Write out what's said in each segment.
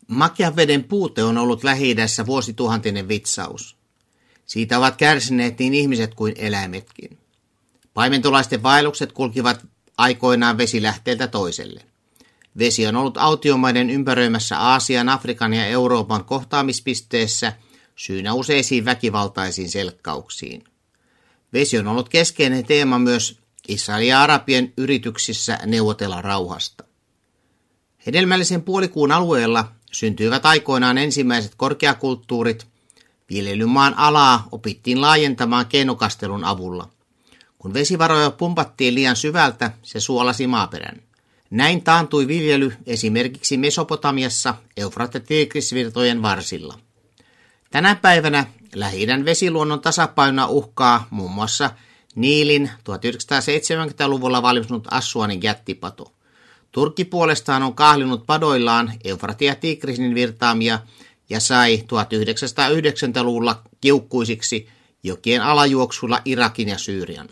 Makean veden puute on ollut Lähi-idässä vuosituhantinen vitsaus. Siitä ovat kärsineet niin ihmiset kuin eläimetkin. Paimentolaisten vaellukset kulkivat aikoinaan vesilähteeltä toiselle. Vesi on ollut autiomaiden ympäröimässä Aasian, Afrikan ja Euroopan kohtaamispisteessä syynä useisiin väkivaltaisiin selkkauksiin. Vesi on ollut keskeinen teema myös Israelin ja Arabien yrityksissä neuvotella rauhasta. Hedelmällisen puolikuun alueella syntyivät aikoinaan ensimmäiset korkeakulttuurit. Viljelymaan alaa opittiin laajentamaan keinokastelun avulla. Kun vesivaroja pumpattiin liian syvältä, se suolasi maaperän. Näin taantui viljely esimerkiksi Mesopotamiassa Eufrat- ja Tigrisvirtojen varsilla. Tänä päivänä Lähi-idän vesiluonnon tasapainoa uhkaa muun muassa Niilin 1970-luvulla valmistunut Assuanin jättipato. Turkki puolestaan on kahlinut padoillaan Eufratin ja Tigrisin virtaamia ja sai 1990-luvulla kiukkuisiksi jokien alajuoksulla Irakin ja Syyrian.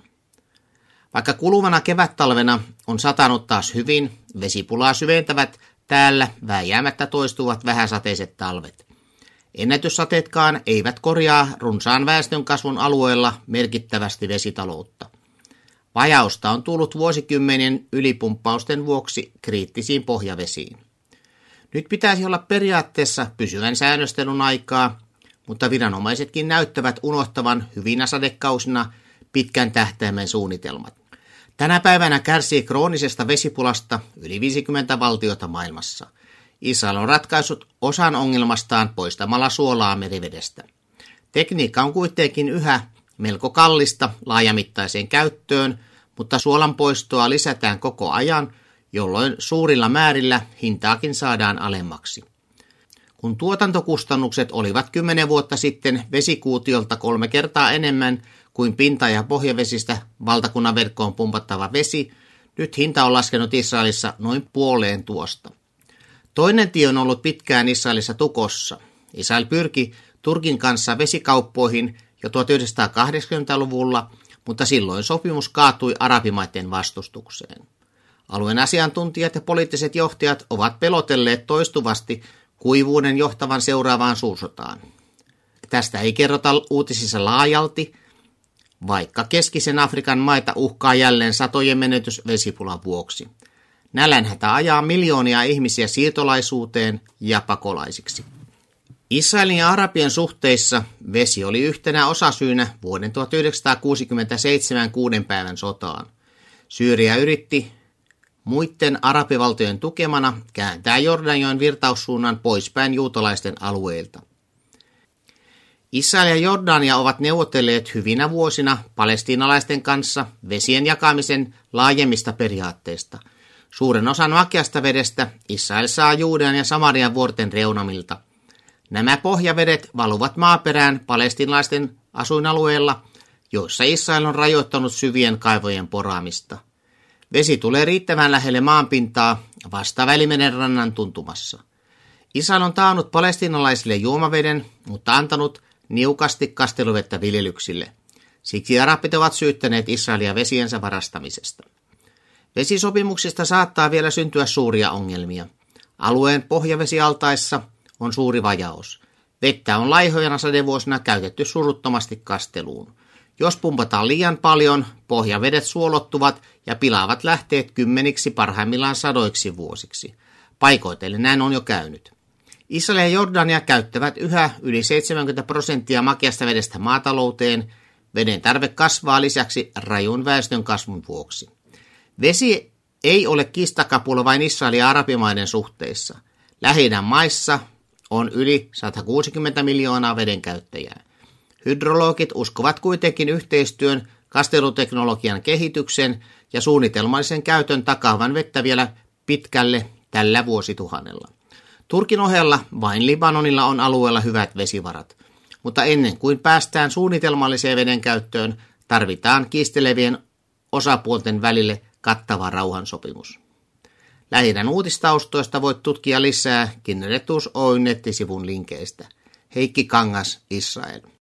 Vaikka kuluvana kevättalvena on satanut taas hyvin, vesipulaa syventävät täällä vääjäämättä toistuvat vähäsateiset talvet. Ennätyssateetkaan eivät korjaa runsaan väestönkasvun alueella merkittävästi vesitaloutta. Vajausta on tullut vuosikymmenien ylipumppausten vuoksi kriittisiin pohjavesiin. Nyt pitäisi olla periaatteessa pysyvän säännöstelyn aikaa, mutta viranomaisetkin näyttävät unohtavan hyvinä sadekausina pitkän tähtäimen suunnitelmat. Tänä päivänä kärsii kroonisesta vesipulasta yli 50 valtiota maailmassa. Israel on ratkaissut osan ongelmastaan poistamalla suolaa merivedestä. Tekniikka on kuitenkin yhä melko kallista laajamittaiseen käyttöön, mutta suolan poistoa lisätään koko ajan, jolloin suurilla määrillä hintaakin saadaan alemmaksi. Kun tuotantokustannukset olivat 10 vuotta sitten vesikuutiolta 3 kertaa enemmän kuin pinta- ja pohjavesistä valtakunnan verkkoon pumpattava vesi, nyt hinta on laskenut Israelissa noin puoleen tuosta. Toinen tie on ollut pitkään Israelissa tukossa. Israel pyrki Turkin kanssa vesikauppoihin jo 1980-luvulla, mutta silloin sopimus kaatui arabimaiden vastustukseen. Alueen asiantuntijat ja poliittiset johtajat ovat pelotelleet toistuvasti kuivuuden johtavan seuraavaan suursotaan. Tästä ei kerrota uutisissa laajalti, vaikka keskisen Afrikan maita uhkaa jälleen satojen menetys vesipulan vuoksi. Nälänhätä ajaa miljoonia ihmisiä siirtolaisuuteen ja pakolaisiksi. Israelin ja Arabien suhteissa vesi oli yhtenä osasyynä vuoden 1967 6. päivän sotaan. Syyria yritti muiden arabivaltojen tukemana kääntää Jordanjoen virtaussuunnan poispäin juutalaisten alueilta. Israel ja Jordania ovat neuvotelleet hyvinä vuosina palestiinalaisten kanssa vesien jakamisen laajemmista periaatteista. Suuren osan makeasta vedestä Israel saa Juudean ja Samarian vuorten reunamilta. Nämä pohjavedet valuvat maaperään palestiinalaisten asuinalueella, joissa Israel on rajoittanut syvien kaivojen poraamista. Vesi tulee riittävän lähelle maanpintaa vasta Välimeren rannan tuntumassa. Israel on taannut palestiinalaisille juomaveden, mutta antanut niukasti kasteluvettä viljelyksille. Siksi arabit ovat syyttäneet Israelia vesiensä varastamisesta. Vesisopimuksista saattaa vielä syntyä suuria ongelmia. Alueen pohjavesialtaissa on suuri vajaus. Vettä on laihoina sadevuosina käytetty suruttomasti kasteluun. Jos pumpataan liian paljon, pohjavedet suolottuvat ja pilaavat lähteet kymmeniksi, parhaimmillaan sadoiksi vuosiksi. Paikoitellen näin on jo käynyt. Israel ja Jordania käyttävät yhä yli 70% makeasta vedestä maatalouteen. Veden tarve kasvaa lisäksi rajun väestön kasvun vuoksi. Vesi ei ole kiistakapula vain Israelin ja arabimaiden suhteissa. Lähi-idän maissa on yli 160 miljoonaa vedenkäyttäjää. Hydrologit uskovat kuitenkin yhteistyön, kasteluteknologian kehityksen ja suunnitelmallisen käytön takaavan vettä vielä pitkälle tällä vuosituhannella. Turkin ohella vain Libanonilla on alueella hyvät vesivarat, mutta ennen kuin päästään suunnitelmalliseen veden käyttöön, tarvitaan kiistelevien osapuolten välille kattava rauhansopimus. Lähi-idän uutistaustoista voit tutkia lisää Kinneretuus Oyn nettisivun linkeistä. Heikki Kangas, Israel.